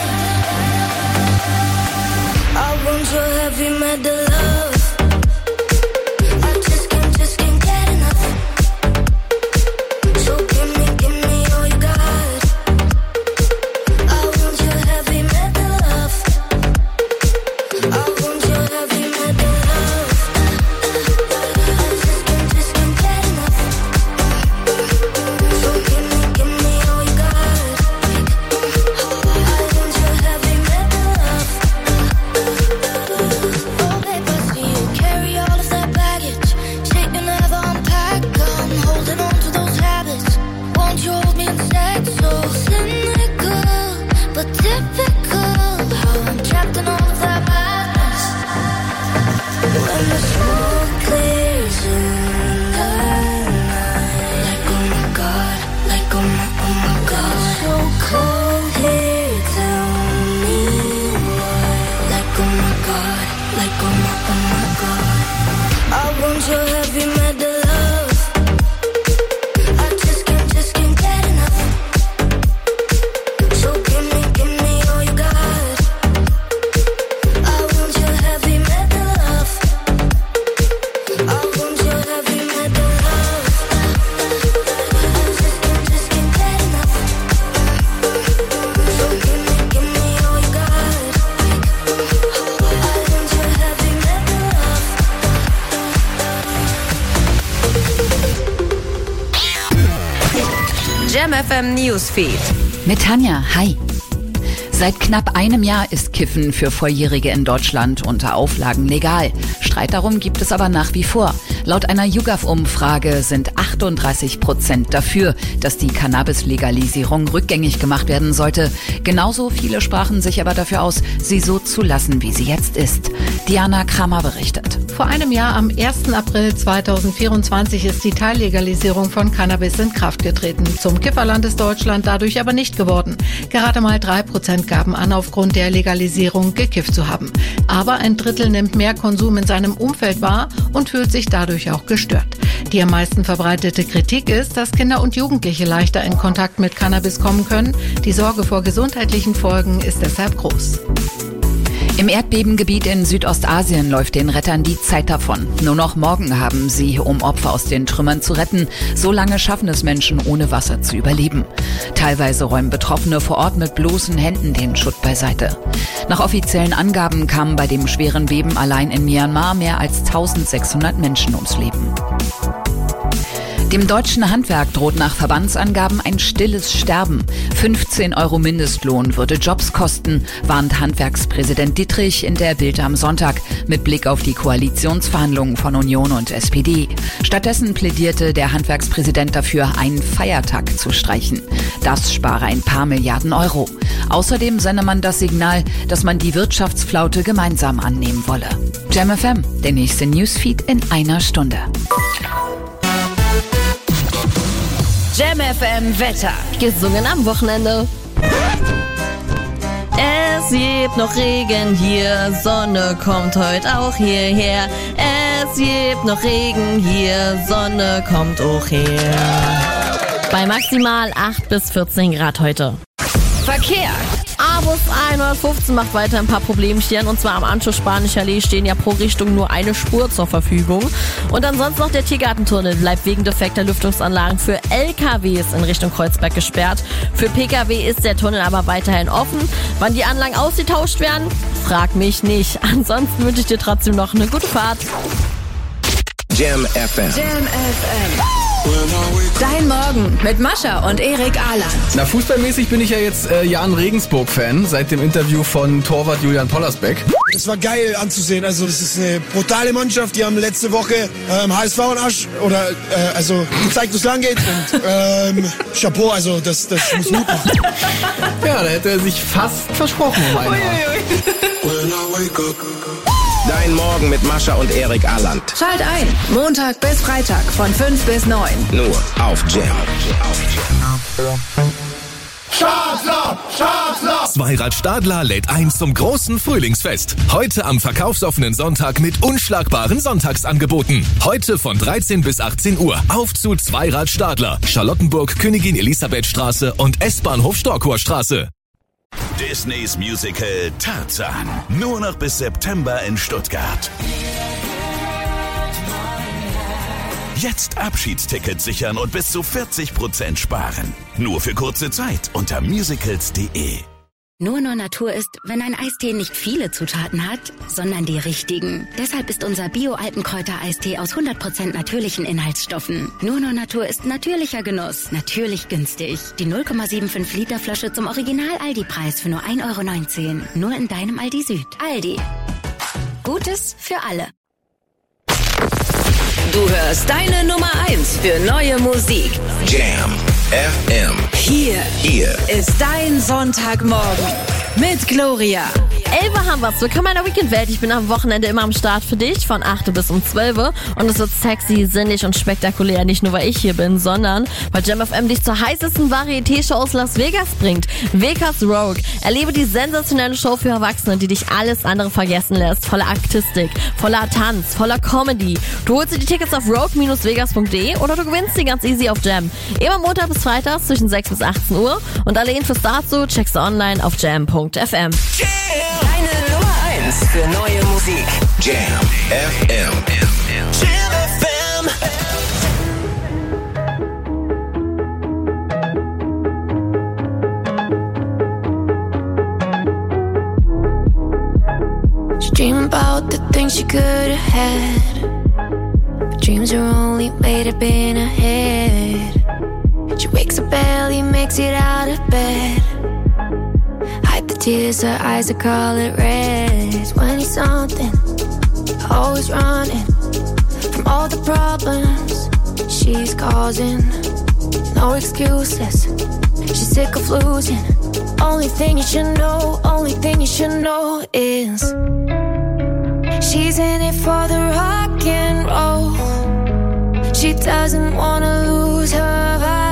I want your heavy metal love. I just can't, just can't get enough. So give me, give me all you got. I want your heavy metal love. I want your heavy metal love. I just can't, just can't get enough. So give me, give me all you got. I want your heavy metal love. Oh babe, I see you carry all of that baggage. Shit you never unpack. I'm holding on to those habits. Won't you hold me instead? So cynical, but typical. How I'm trapped in all of that madness. When the smoke clears in the night, like oh my god, like oh my, oh my god. So cold here, tell me why. Like oh my god, like oh my, oh my god. I want your heavy metal love. I just can't, just can't get enough. So give me, give me all you got. I want your heavy metal love. I want your heavy metal love. I just can't, just can't get enough. So give me, give me all you got. I want your heavy metal love. Jam F M Newsfeed. Mit Tanja, hi. Seit knapp einem Jahr ist Kiffen für Volljährige in Deutschland unter Auflagen legal. Streit darum gibt es aber nach wie vor. Laut einer YouGov-Umfrage sind achtunddreißig Prozent dafür, dass die Cannabis-Legalisierung rückgängig gemacht werden sollte. Genauso viele sprachen sich aber dafür aus, sie so zu lassen, wie sie jetzt ist. Diana Kramer berichtet. Vor einem Jahr, am ersten April zweitausendvierundzwanzig, ist die Teillegalisierung von Cannabis in Kraft getreten. Zum Kifferland ist Deutschland dadurch aber nicht geworden. Gerade mal drei Prozent gaben an, aufgrund der Legalisierung gekifft zu haben. Aber ein Drittel nimmt mehr Konsum in seinem Umfeld wahr und fühlt sich dadurch auch gestört. Die am meisten verbreitete Kritik ist, dass Kinder und Jugendliche leichter in Kontakt mit Cannabis kommen können. Die Sorge vor gesundheitlichen Folgen ist deshalb groß. Im Erdbebengebiet in Südostasien läuft den Rettern die Zeit davon. Nur noch morgen haben sie, um Opfer aus den Trümmern zu retten. So lange schaffen es Menschen, ohne Wasser zu überleben. Teilweise räumen Betroffene vor Ort mit bloßen Händen den Schutt beiseite. Nach offiziellen Angaben kamen bei dem schweren Beben allein in Myanmar mehr als eintausendsechshundert Menschen ums Leben. Dem deutschen Handwerk droht nach Verbandsangaben ein stilles Sterben. fünfzehn Euro Mindestlohn würde Jobs kosten, warnt Handwerkspräsident Dittrich in der Bild am Sonntag mit Blick auf die Koalitionsverhandlungen von Union und S P D. Stattdessen plädierte der Handwerkspräsident dafür, einen Feiertag zu streichen. Das spare ein paar Milliarden Euro. Außerdem sende man das Signal, dass man die Wirtschaftsflaute gemeinsam annehmen wolle. Jam F M, der nächste Newsfeed in einer Stunde. Jam F M Wetter. Gesungen am Wochenende. Es gibt noch Regen hier, Sonne kommt heute auch hierher. Es gibt noch Regen hier, Sonne kommt auch her. Bei maximal acht bis vierzehn Grad heute. Verkehr. A-Bus hundertfünfzehn macht weiter ein paar Problemchen, und zwar am Anschluss Spanischer Allee stehen ja pro Richtung nur eine Spur zur Verfügung. Und ansonsten noch der Tiergartentunnel bleibt wegen defekter Lüftungsanlagen für L K Ws in Richtung Kreuzberg gesperrt. Für P K W ist der Tunnel aber weiterhin offen. Wann die Anlagen ausgetauscht werden? Frag mich nicht. Ansonsten wünsche ich dir trotzdem noch eine gute Fahrt. Jam F M. Jam F M. Dein Morgen mit Mascha und Erik Ahrland. Na, fußballmäßig bin ich ja jetzt äh, Jan Regensburg-Fan seit dem Interview von Torwart Julian Pollersbeck. Es war geil anzusehen. Also das ist eine brutale Mannschaft. Die haben letzte Woche ähm, H S V und Asch oder äh, also gezeigt, wo es lang geht. Und ähm, Chapeau, also das, das muss Mut machen. Ja, da hätte er sich fast versprochen. Dein Morgen mit Mascha und Erik Ahrland. Schalt ein. Montag bis Freitag von fünf bis neun. Nur auf Jam. Stadler, Stadler! Zweirad Stadler lädt ein zum großen Frühlingsfest. Heute am verkaufsoffenen Sonntag mit unschlagbaren Sonntagsangeboten. Heute von dreizehn bis achtzehn Uhr. Auf zu Zweirad Stadler. Charlottenburg, Königin Elisabethstraße und S-Bahnhof Storkowerstraße. Disneys Musical Tarzan. Nur noch bis September in Stuttgart. Jetzt Abschiedstickets sichern und bis zu vierzig Prozent sparen. Nur für kurze Zeit unter musicals punkt de. Nur Nur Natur ist, wenn ein Eistee nicht viele Zutaten hat, sondern die richtigen. Deshalb ist unser Bio-Alpenkräuter-Eistee aus hundert Prozent natürlichen Inhaltsstoffen. Nur Nur Natur ist natürlicher Genuss, natürlich günstig. Die null Komma fünfundsiebzig Liter Flasche zum Original-Aldi-Preis für nur ein Euro neunzehn. Nur in deinem Aldi Süd. Aldi. Gutes für alle. Du hörst deine Nummer eins für neue Musik. Jam F M. Hier, Hier ist dein Sonntagmorgen mit Gloria. elf Uhr haben wir's. Willkommen in der Weekendwelt. Ich bin am Wochenende immer am Start für dich von acht bis um zwölf Uhr. Und es wird sexy, sinnig und spektakulär. Nicht nur, weil ich hier bin, sondern weil Jam F M dich zur heißesten Varieté-Show aus Las Vegas bringt. Vegas Rogue. Erlebe die sensationelle Show für Erwachsene, die dich alles andere vergessen lässt. Voller Artistik, voller Tanz, voller Comedy. Du holst dir die Tickets auf rogue Bindestrich vegas Punkt de oder du gewinnst sie ganz easy auf Jam. Immer Montag bis Freitag zwischen sechs bis achtzehn Uhr. Und alle Infos dazu checkst du online auf jam Punkt f m. Deine Nummer eins für neue Musik. Jam F M. Jam F M. She dream about the things she could have had, but dreams are only made up in her head. She wakes up early, makes it out of bed. Hide the tears, her eyes are color red. twenty something, always running from all the problems she's causing. No excuses, she's sick of losing. Only thing you should know, only thing you should know is she's in it for the rock and roll. She doesn't wanna lose her vibe.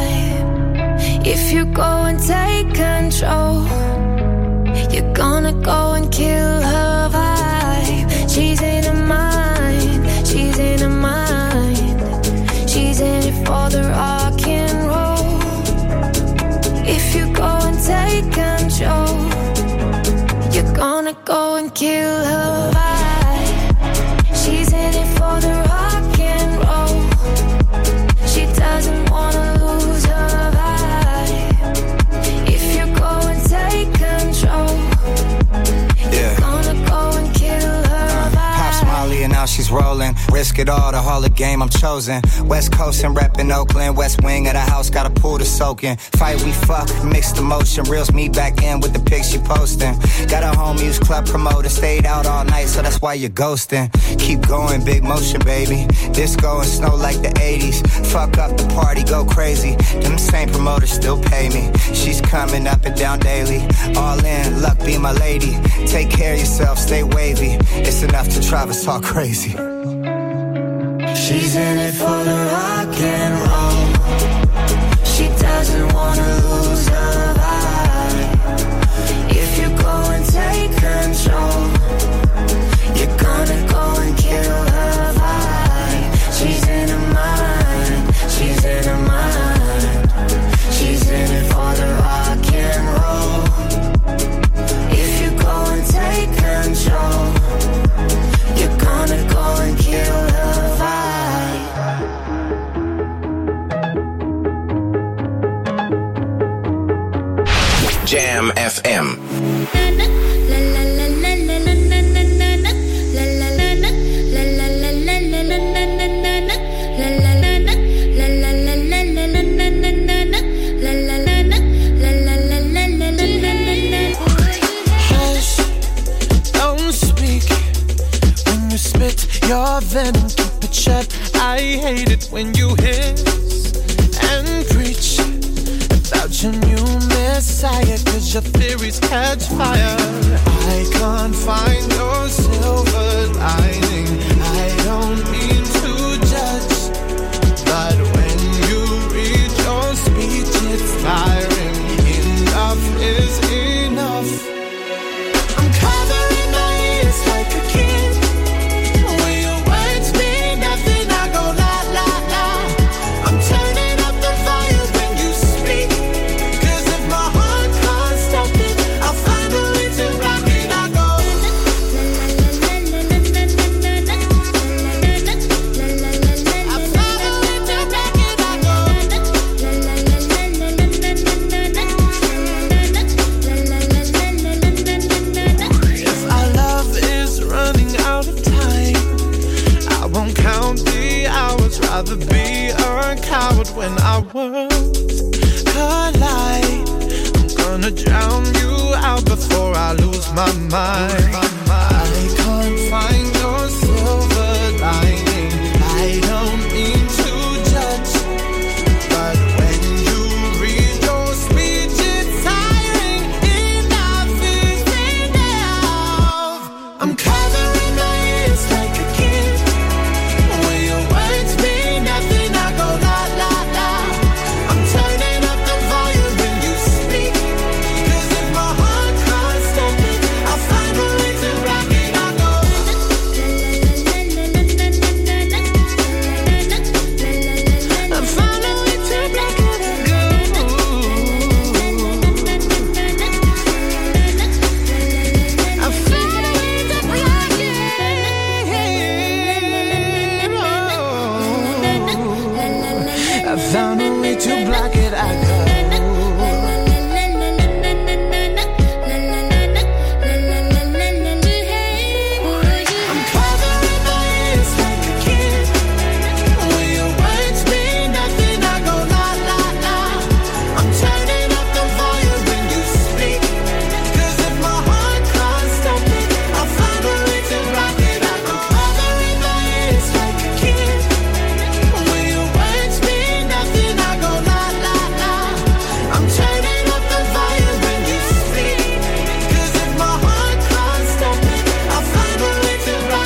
If you go and take control, you're gonna go and kill her vibe. She's in her mind, she's in her mind. She's in it for the rock and roll. If you go and take control, you're gonna go and kill her vibe. She's in it for the rock and roll. She doesn't wanna lose her vibe. If you go and take control, you're gonna go and kill her vibe. Pop Molly and now she's rolling. Risk it all, the Harlot game I'm chosen. West Coast and reppin' Oakland. West wing of the house, got a pool to soak in. Fight we fuck, mixed emotion. Reels me back in with the pics she posting. Got a home use club promoter. Stayed out all night, so that's why you're ghosting. Keep going, big motion, baby. Disco and snow like the eighties. Fuck up the party, go crazy. Them same promoters still pay me. She's coming up and down daily. All in, luck be my lady. Take care of yourself, stay wavy. It's enough to drive us all crazy. She's in it for the rock and roll. She doesn't wanna lose her vibe. If you go and take control, you're gonna go and kill her vibe. She's in her mind, she's in her mind. She's in it for the rock and roll. If you go and take control, you're gonna go and kill her vibe. Jam F M. your theories catch fire. I can't find your silver lining. I don't mean to judge, but when you read your speech, it's tiring. Enough is enough. I'm covering my ears like a kid. When your words mean nothing, I go la la la. I'm turning up the volume when you speak. Cause if my heart can't stop it, I'll find a way to rock it. I go I'll find a way to rock it. I go If our love is running out of time, I won't count the hours. Rather be a coward when our worlds collide. I'm gonna drown you out before I lose my mind.